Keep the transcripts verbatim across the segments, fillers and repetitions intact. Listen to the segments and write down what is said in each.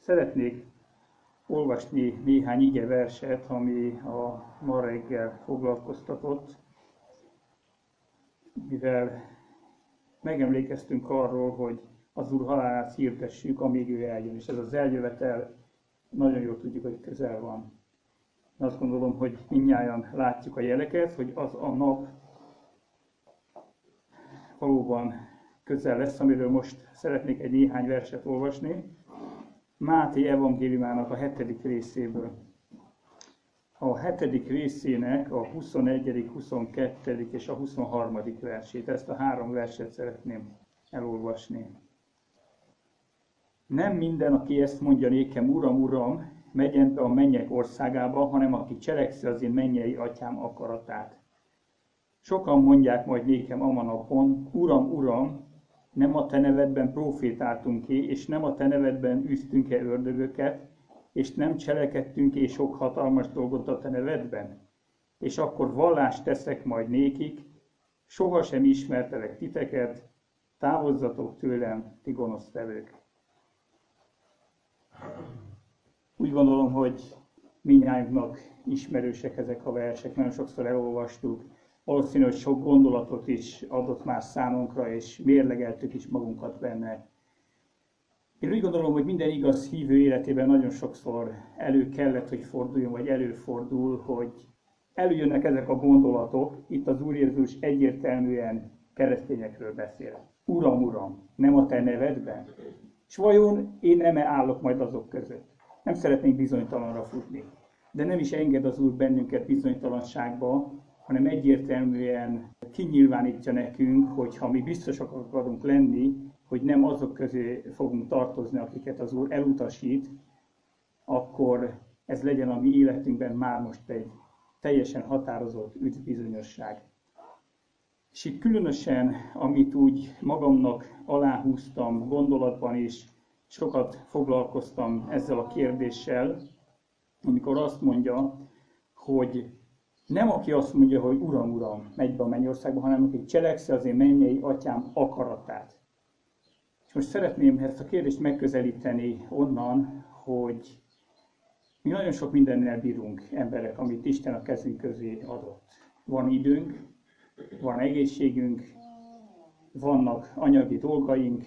Szeretnék olvasni néhány igeverset, ami a ma reggel foglalkoztatott, mivel megemlékeztünk arról, hogy az Úr halálát hirdessük, amíg ő eljön, és ez az eljövetel nagyon jól tudjuk, hogy közel van. Azt gondolom, hogy mindnyájan látjuk a jeleket, hogy az a nap valóban közel lesz, amiről most szeretnék egy néhány verset olvasni. Máté evangéliumának a hetedik részéből. A hetedik részének a huszonegyedik, huszonkettedik és a huszonharmadik versét. Ezt a három verset szeretném elolvasni. Nem minden, aki ezt mondja nékem, Uram, Uram, megyen be a mennyek országába, hanem aki cselekszi az én mennyei atyám akaratát. Sokan mondják majd nékem a napon, Uram, Uram, nem a te nevedben profétáltunk ki, és nem a te nevedben üztünk-e ördögöket, és nem cselekedtünk-e sok hatalmas dolgot a te nevedben? És akkor vallást teszek majd nékik, sohasem ismertelek titeket, távozzatok tőlem, ti gonosztevők. Úgy gondolom, hogy mindnyájunknak ismerősek ezek a versek, nagyon sokszor elolvastuk. Valószínű, hogy sok gondolatot is adott már számunkra, és mérlegeltük is magunkat benne. Én úgy gondolom, hogy minden igaz hívő életében nagyon sokszor elő kellett, hogy forduljon, vagy előfordul, hogy előjönnek ezek a gondolatok. Itt az Úr Jézus egyértelműen keresztényekről beszél. Uram, Uram, nem a te nevedben? És vajon én nem-e állok majd azok között? Nem szeretnénk bizonytalanra futni. De nem is enged az Úr bennünket bizonytalanságba, hanem egyértelműen kinyilvánítja nekünk, hogy ha mi biztosak akarunk lenni, hogy nem azok közé fogunk tartozni, akiket az Úr elutasít, akkor ez legyen a mi életünkben már most egy teljesen határozott üdvbizonyosság. És itt különösen, amit úgy magamnak aláhúztam gondolatban is, sokat foglalkoztam ezzel a kérdéssel, amikor azt mondja, hogy nem aki azt mondja, hogy Uram, Uram, megy be a mennyországba, hanem aki cselekszi az én mennyei atyám akaratát. És most szeretném ezt a kérdést megközelíteni onnan, hogy mi nagyon sok mindennel bírunk, emberek, amit Isten a kezünk közé adott. Van időnk, van egészségünk, vannak anyagi dolgaink,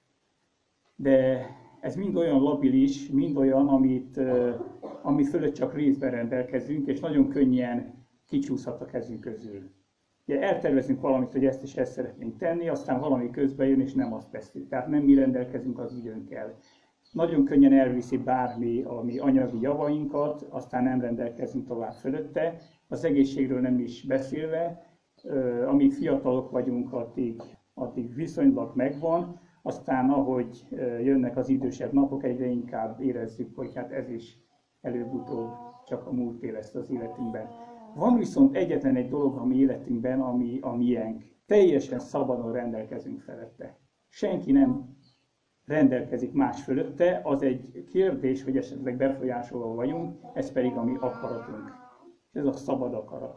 de ez mind olyan labilis, mind olyan, amit, ami fölött csak részben rendelkezünk, és nagyon könnyen kicsúszhat a kezünk közül. Ugye eltervezünk valamit, hogy ezt és ezt szeretnénk tenni, aztán valami közben jön, és nem azt tesszük. Tehát nem mi rendelkezünk az időnkkel. Nagyon könnyen elviszi bármi a mi anyagi javainkat, aztán nem rendelkezünk tovább fölötte. Az egészségről nem is beszélve, amíg fiatalok vagyunk, addig, addig viszonylag megvan, aztán ahogy jönnek az idősebb napok, egyre inkább érezzük, hogy hát ez is előbb-utóbb csak a múlté lesz az életünkben. Van viszont egyetlen egy dolog a mi életünkben, ami a miénk. Teljesen szabadon rendelkezünk felette. Senki nem rendelkezik más fölötte, az egy kérdés, hogy esetleg befolyásolva vagyunk, ez pedig a mi akaratunk. Ez a szabad akarat.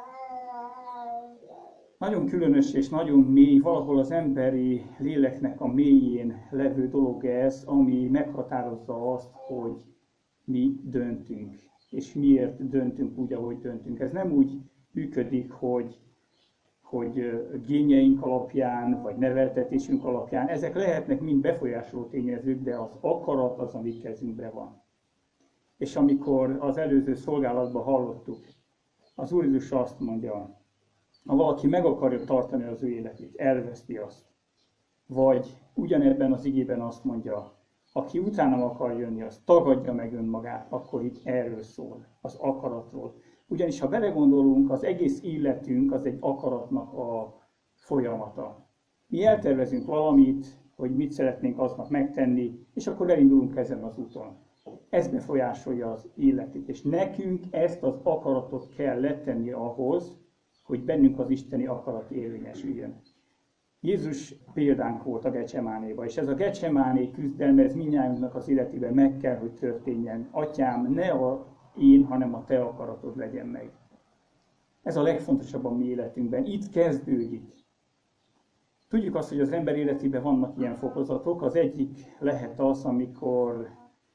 Nagyon különös és nagyon mély, valahol az emberi léleknek a mélyén levő dolog ez, ami meghatározza azt, hogy mi döntünk, és miért döntünk úgy, ahogy döntünk. Ez nem úgy működik, hogy, hogy génjeink alapján, vagy neveltetésünk alapján. Ezek lehetnek mind befolyásoló tényezők, de az akarat az, ami kezünkben van. És amikor az előző szolgálatban hallottuk, az Úr Jézus azt mondja, ha valaki meg akarja tartani az ő életét, elveszti azt. Vagy ugyanebben az igében azt mondja, aki utána akar jönni, az tagadja meg önmagát, akkor itt erről szól, az akaratról. Ugyanis ha belegondolunk, az egész életünk az egy akaratnak a folyamata. Mi eltervezünk valamit, hogy mit szeretnénk aznap megtenni, és akkor elindulunk ezen az úton. Ez befolyásolja az életét, és nekünk ezt az akaratot kell letenni ahhoz, hogy bennünk az isteni akarat érvényesüljön. Jézus példánk volt a Gecsemánéban, és ez a Gecsemáné küzdelme, ez mindnyájunknak az életében meg kell, hogy történjen. Atyám, ne a én, hanem a te akaratod legyen meg. Ez a legfontosabb a mi életünkben. Itt kezdődik. Tudjuk azt, hogy az ember életében vannak ilyen fokozatok. Az egyik lehet az, amikor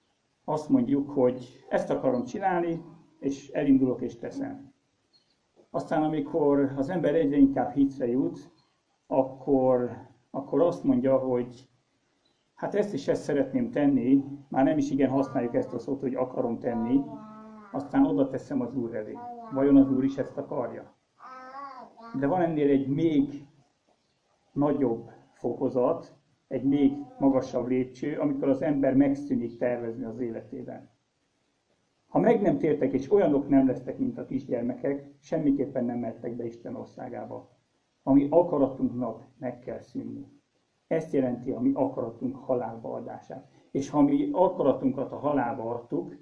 azt mondjuk, hogy ezt akarom csinálni, és elindulok és teszem. Aztán amikor az ember egyre inkább hitre jut, akkor, akkor azt mondja, hogy hát ezt is ezt szeretném tenni, már nem is igen használjuk ezt a szót, hogy akarom tenni, aztán oda teszem az Úr elé. Vajon az Úr is ezt akarja? De van ennél egy még nagyobb fokozat, egy még magasabb lépcső, amikor az ember megszűnik tervezni az életében. Ha meg nem tértek, és olyanok nem lesztek, mint a kisgyermekek, semmiképpen nem mehettek be Isten országába. A mi akaratunknak meg kell szűnni. Ezt jelenti a mi akaratunk halálba adását. És ha mi akaratunkat a halálba adtuk,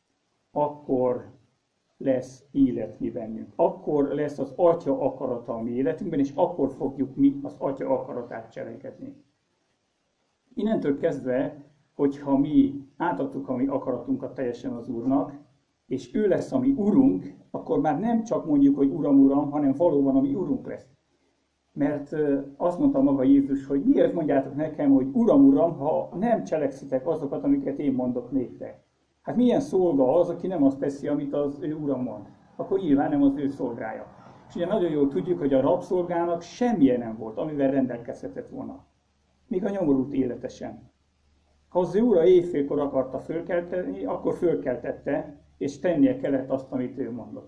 akkor lesz élet mi bennünk. Akkor lesz az Atya akarata a mi életünkben, és akkor fogjuk mi az Atya akaratát cselekedni. Innentől kezdve, hogyha mi átadtuk a mi akaratunkat teljesen az Úrnak, és ő lesz a mi Urunk, akkor már nem csak mondjuk, hogy Uram, Uram, hanem valóban a mi Urunk lesz. Mert azt mondta maga Jézus, hogy miért mondjátok nekem, hogy Uram, Uram, ha nem cselekszitek azokat, amiket én mondok néktek. Hát milyen szolga az, aki nem azt teszi, amit az ő Uram mond? Akkor nyilván nem az ő szolgája. És ugye nagyon jól tudjuk, hogy a rabszolgának semmilyen nem volt, amivel rendelkezhetett volna. Még a nyomorult élete sem. Ha az ő ura éjfélkor akarta fölkelteni, akkor fölkeltette, és tennie kellett azt, amit ő mondott.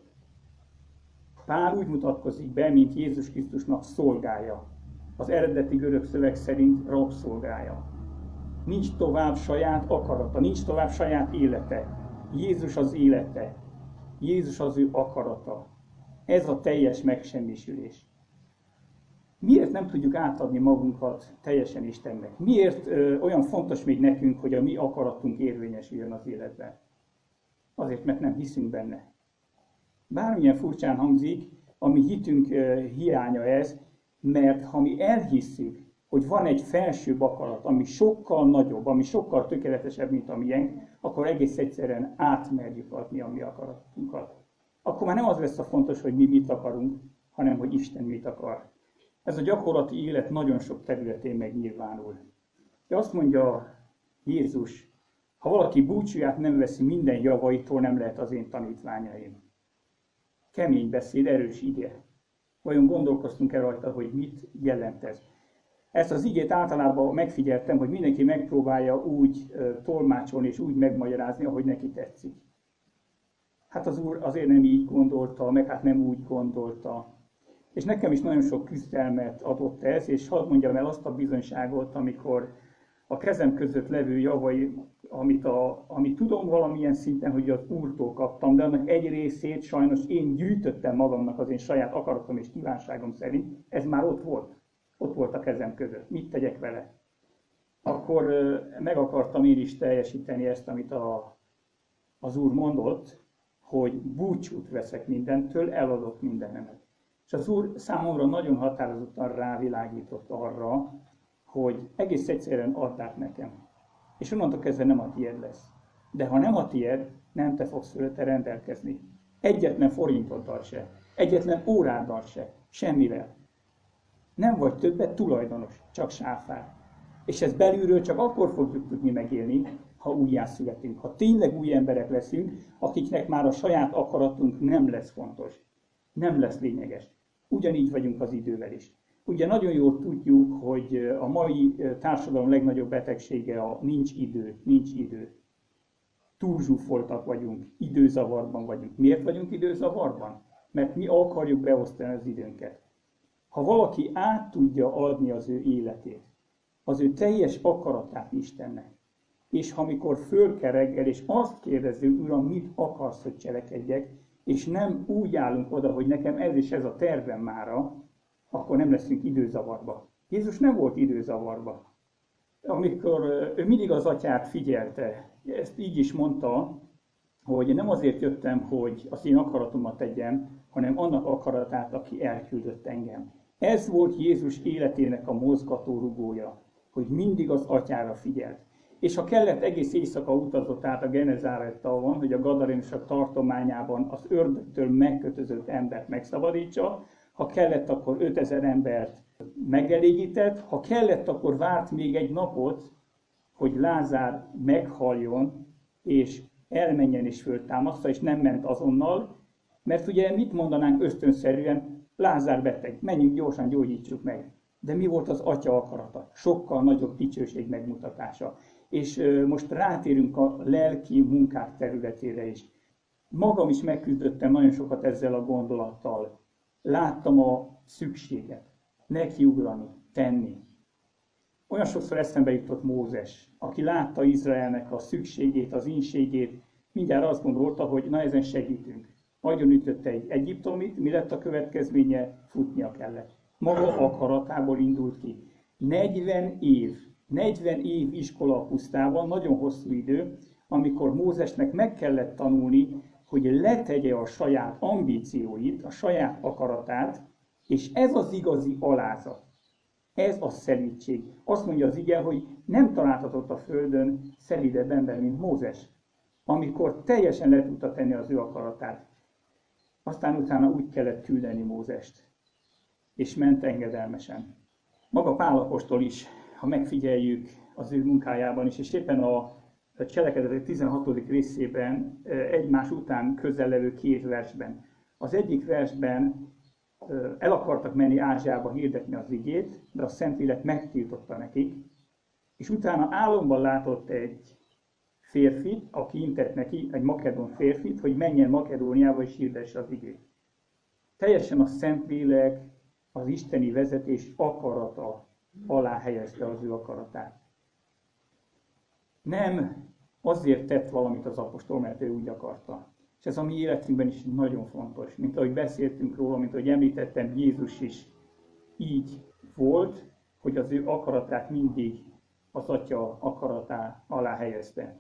Pál úgy mutatkozik be, mint Jézus Krisztusnak szolgája. Az eredeti görög szöveg szerint rabszolgája. Nincs tovább saját akarata, nincs tovább saját élete. Jézus az élete. Jézus az ő akarata. Ez a teljes megsemmisülés. Miért nem tudjuk átadni magunkat teljesen Istennek? Miért ö, olyan fontos még nekünk, hogy a mi akaratunk érvényesüljön az életben? Azért, mert nem hiszünk benne. Bármilyen furcsán hangzik, a mi hitünk ö, hiánya ez, mert ha mi elhisszük, hogy van egy felsőbb akarat, ami sokkal nagyobb, ami sokkal tökéletesebb, mint a miénk, akkor egész egyszerűen átmerjük adni a mi akaratunkat. Akkor már nem az lesz a fontos, hogy mi mit akarunk, hanem hogy Isten mit akar. Ez a gyakorlati élet nagyon sok területén megnyilvánul. De azt mondja Jézus, ha valaki búcsúját nem veszi minden javaitól, nem lehet az én tanítványaim. Kemény beszéd, erős ige. Vajon gondolkoztunk-e rajta, hogy mit jelent ez? Ezt az igét általában megfigyeltem, hogy mindenki megpróbálja úgy uh, tolmácsolni és úgy megmagyarázni, ahogy neki tetszik. Hát az Úr azért nem így gondolta, meg hát nem úgy gondolta. És nekem is nagyon sok küzdelmet adott ez, és hadd mondjam el azt a bizonyságot, amikor a kezem között levő javai, amit, a, amit tudom valamilyen szinten, hogy az Úrtól kaptam, de annak egy részét sajnos én gyűjtöttem magamnak az én saját akaratom és kívánságom szerint, ez már ott volt. Ott volt a kezem között. Mit tegyek vele? Akkor meg akartam én is teljesíteni ezt, amit a, az Úr mondott, hogy búcsút veszek mindentől, eladok mindenemet. És az Úr számomra nagyon határozottan rávilágított arra, hogy egész egyszerűen add át nekem. És onnantól kezdve nem a tiéd lesz. De ha nem a tiéd, nem te fogsz fölötte rendelkezni. Egyetlen forintoddal se, egyetlen óráddal se, semmivel. Nem vagy többet tulajdonos, csak sáfár. És ezt belülről csak akkor fogjuk tudni megélni, ha újjászületünk. Ha tényleg új emberek leszünk, akiknek már a saját akaratunk nem lesz fontos, nem lesz lényeges. Ugyanígy vagyunk az idővel is. Ugye nagyon jól tudjuk, hogy a mai társadalom legnagyobb betegsége a nincs idő, nincs idő. Túlzsúfoltak vagyunk, időzavarban vagyunk. Miért vagyunk időzavarban? Mert mi akarjuk beosztani az időnket. Ha valaki át tudja adni az ő életét, az ő teljes akaratát Istennek, és ha amikor fölkel reggel, és azt kérdezi, Uram, mit akarsz, hogy cselekedjek, és nem úgy állunk oda, hogy nekem ez és ez a tervem mára, akkor nem leszünk időzavarba. Jézus nem volt időzavarba. Amikor ő mindig az atyát figyelte, ezt így is mondta, hogy nem azért jöttem, hogy az én akaratomat tegyem, hanem annak akaratát, aki elküldött engem. Ez volt Jézus életének a mozgató rugója, hogy mindig az atyára figyelt. És ha kellett, egész éjszaka utazott át a Genezáret-tavon, hogy a gadarénusok tartományában az ördögtől megkötözött embert megszabadítsa, ha kellett, akkor ötezer embert megelégített, ha kellett, akkor várt még egy napot, hogy Lázár meghaljon, és elmenjen és föltámaszta, és nem ment azonnal, mert ugye mit mondanánk ösztönszerűen, Lázár beteg, menjünk gyorsan, gyógyítsuk meg. De mi volt az Atya akarata? Sokkal nagyobb dicsőség megmutatása. És most rátérünk a lelki munkák területére is. Magam is megküzdöttem nagyon sokat ezzel a gondolattal. Láttam a szükséget, nekiugrani, tenni. Olyan sokszor eszembe jutott Mózes, aki látta Izraelnek a szükségét, az ínségét, mindjárt azt gondolta, hogy na ezen segítünk. Agyonütötte egy egyiptomit, mi lett a következménye? Futnia kellett. Maga akaratából indult ki. negyven év, negyven év iskola a pusztában, nagyon hosszú idő, amikor Mózesnek meg kellett tanulni, hogy letegye a saját ambícióit, a saját akaratát, és ez az igazi alázat. Ez a szelídség. Azt mondja az ige, hogy nem találtatott a földön szelídebb ember, mint Mózes, amikor teljesen le tudta tenni az ő akaratát. Aztán utána úgy kellett küldeni Mózest, és ment engedelmesen. Maga Pál apostol is, ha megfigyeljük az ő munkájában is, és éppen a Cselekedetek tizenhatodik részében egymás után közel levő két versben. Az egyik versben el akartak menni Ázsiába hirdetni az igét, de a Szentlélek megtiltotta nekik, és utána álomban látott egy férfit, aki intett neki, egy makedón férfit, hogy menjen Makedóniába és hirdesse az igét. Teljesen a Szentlélek, az isteni vezetés akarata alá helyezte az ő akaratát. Nem azért tett valamit az apostol, mert ő úgy akarta. És ez a mi életünkben is nagyon fontos. Mint ahogy beszéltünk róla, mint ahogy említettem, Jézus is így volt, hogy az ő akaratát mindig az Atya akaratá alá helyezte.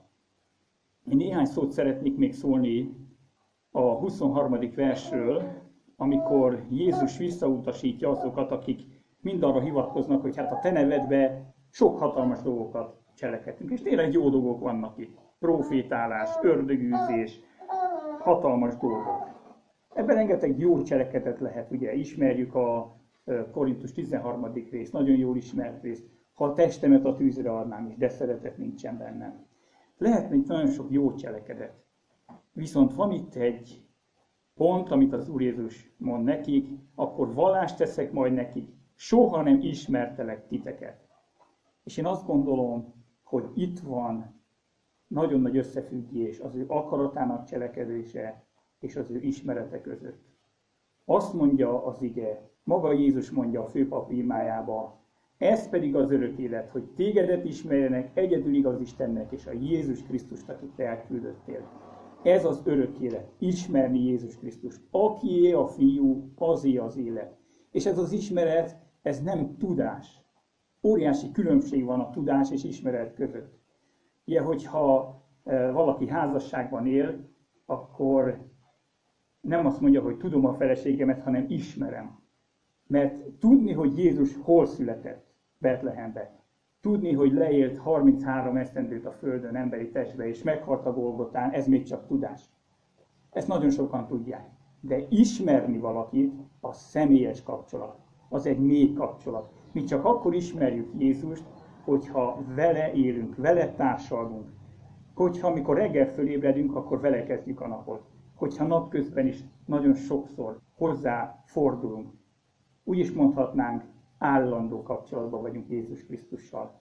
Én néhány szót szeretnék még szólni a huszonharmadik versről, amikor Jézus visszautasítja azokat, akik mindarra hivatkoznak, hogy hát a te nevedbe sok hatalmas dolgokat cselekedtünk. És tényleg jó dolgok vannak itt. Profétálás, ördögűzés, hatalmas dolgok. Ebben rengeteg jó cselekedet lehet, ugye ismerjük a Korintus tizenharmadik részt, nagyon jól ismert részt. Ha a testemet a tűzre adnám is, de szeretet nincsen bennem. Lehet még nagyon sok jó cselekedet. Viszont van itt egy pont, amit az Úr Jézus mond nekik, akkor vallást teszek majd nekik, soha nem ismertelek titeket. És én azt gondolom, hogy itt van nagyon nagy összefüggés az ő akaratának cselekedése és az ő ismerete között. Azt mondja az ige, maga Jézus mondja a főpap imájába, ez pedig az örök élet, hogy tégedet ismerjenek egyedül igaz Istennek és a Jézus Krisztust, akit te elküldöttél. Ez az örök élet, ismerni Jézus Krisztust. Akié a fiú, azé az élet. És ez az ismeret, ez nem tudás. Óriási különbség van a tudás és ismeret között. Ugye, hogyha valaki házasságban él, akkor nem azt mondja, hogy tudom a feleségemet, hanem ismerem. Mert tudni, hogy Jézus hol született Betlehembe, tudni, hogy leélt harminchárom esztendőt a földön emberi testbe, és meghalt a Golgotán, ez még csak tudás. Ezt nagyon sokan tudják. De ismerni valakit, az személyes kapcsolat. Az egy mély kapcsolat. Mi csak akkor ismerjük Jézust, hogyha vele élünk, vele társalgunk. Hogyha amikor reggel fölébredünk, akkor vele kezdjük a napot. Hogyha napközben is nagyon sokszor hozzá fordulunk. Úgy is mondhatnánk, állandó kapcsolatban vagyunk Jézus Krisztussal.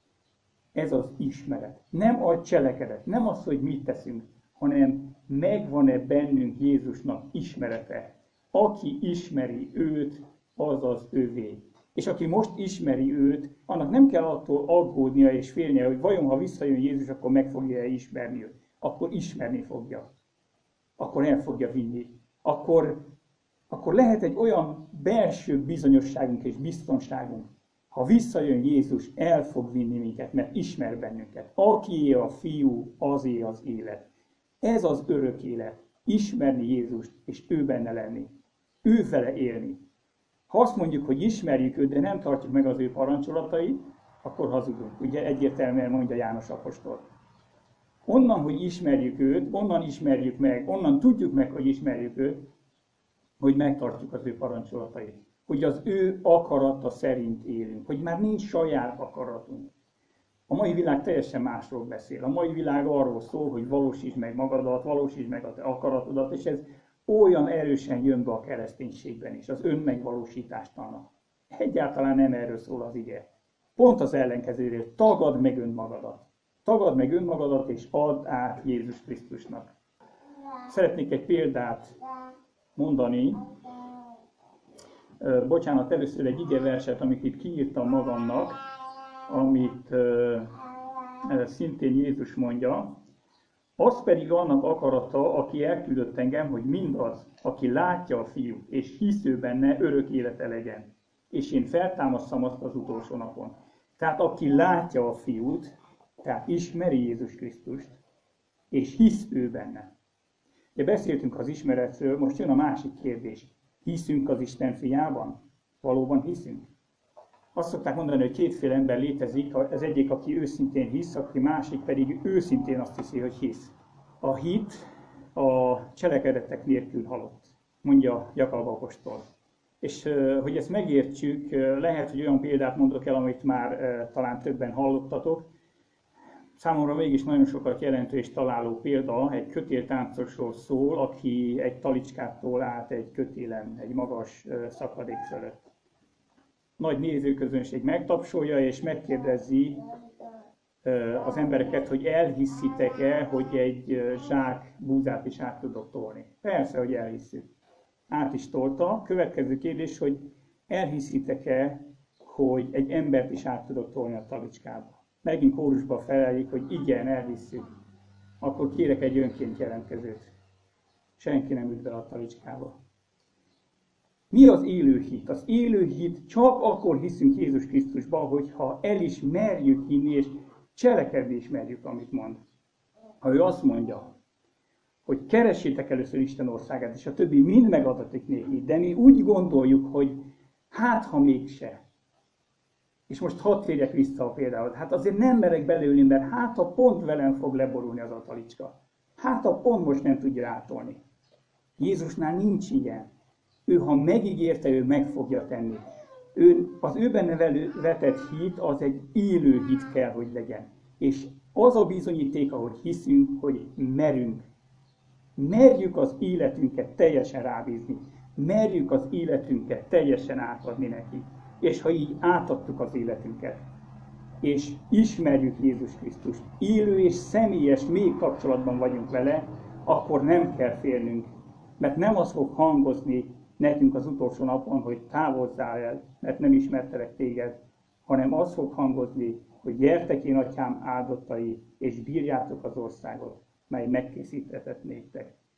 Ez az ismeret. Nem a cselekedet, nem az, hogy mit teszünk, hanem megvan-e bennünk Jézusnak ismerete. Aki ismeri őt, az az ővé. És aki most ismeri őt, annak nem kell attól aggódnia és félnie, hogy vajon ha visszajön Jézus, akkor meg fogja ismerni őt. Akkor ismerni fogja. Akkor el fogja vinni. Akkor, akkor lehet egy olyan belső bizonyosságunk és biztonságunk. Ha visszajön Jézus, el fog vinni minket, mert ismer bennünket. Akié a fiú, azé az élet. Ez az örök élet. Ismerni Jézust, és ő benne lenni. Ő vele élni. Ha azt mondjuk, hogy ismerjük őt, de nem tartjuk meg az ő parancsolatait, akkor hazudunk. Ugye egyértelműen mondja János apostol. Onnan, hogy ismerjük őt, onnan ismerjük meg, onnan tudjuk meg, hogy ismerjük őt, hogy megtartjuk az ő parancsolatait. Hogy az ő akarata szerint élünk. Hogy már nincs saját akaratunk. A mai világ teljesen másról beszél. A mai világ arról szól, hogy valósítsd meg magadat, valósítsd meg a te akaratodat, és ez olyan erősen jön be a kereszténységben is, az önmegvalósítástalan. Egyáltalán nem erről szól az ige. Pont az ellenkezőről, tagadd meg önmagadat. Tagadd meg önmagadat, és add át Jézus Krisztusnak. Szeretnék egy példát mondani. Bocsánat, először egy igeverset, amit itt kiírtam magamnak, amit szintén Jézus mondja. Az pedig annak akarata, aki elküldött engem, hogy mindaz, aki látja a fiút, és hisz ő benne, örök élete legyen. És én feltámasztam azt az utolsó napon. Tehát aki látja a fiút, tehát ismeri Jézus Krisztust, és hisz ő benne. De beszéltünk az ismeretről, most jön a másik kérdés. Hiszünk az Isten fiában? Valóban hiszünk? Azt szokták mondani, hogy kétféle ember létezik, az egyik, aki őszintén hisz, aki másik pedig őszintén azt hiszi, hogy hisz. A hit a cselekedetek nélkül halott, mondja Jakab apostol. És hogy ezt megértsük, lehet, hogy olyan példát mondok el, amit már talán többen hallottatok. Számomra mégis nagyon sokat jelentő és találó példa, egy kötéltáncosról szól, aki egy talicskától állt egy kötélen, egy magas szakadék fölött. Nagy nézőközönség megtapsolja, és megkérdezi az embereket, hogy elhiszitek-e, hogy egy zsák búzát is át tudok tolni. Persze, hogy elhisszük. Át is tolta. Következő kérdés, hogy elhiszitek-e, hogy egy embert is át tudok tolni a talicskába. Megint kórusba felelik, hogy igen, elhisszük. Akkor kérek egy önként jelentkezőt. Senki nem ült be a talicskába. Mi az élő hit? Az élő hit csak akkor hiszünk Jézus Krisztusba, hogyha elismerjük hinni, és cselekedni ismerjük, amit mond. Ha ő azt mondja, hogy keressétek először Isten országát, és a többi mind megadatik néki, de mi úgy gondoljuk, hogy hát, ha mégse. És most hadd térjek vissza a például. Hát azért nem merek belőlni, mert hát, ha pont velem fog leborulni az a talicska. Hát, ha pont most nem tudja átolni. Jézusnál nincs ilyen. Ő, ha megígérte, ő meg fogja tenni. Ő, az ő benne vetett hit, az egy élő hit kell, hogy legyen. És az a bizonyítéka, hogy hiszünk, hogy merünk. Merjük az életünket teljesen rábízni. Merjük az életünket teljesen átadni neki. És ha így átadtuk az életünket, és ismerjük Jézus Krisztust, élő és személyes, mély kapcsolatban vagyunk vele, akkor nem kell félnünk. Mert nem az fog hangozni nekünk az utolsó napon, hogy távozzál el, mert nem ismertelek téged, hanem az fog hangozni, hogy gyertek én atyám áldottai, és bírjátok az országot, mely megkészítetett néktek.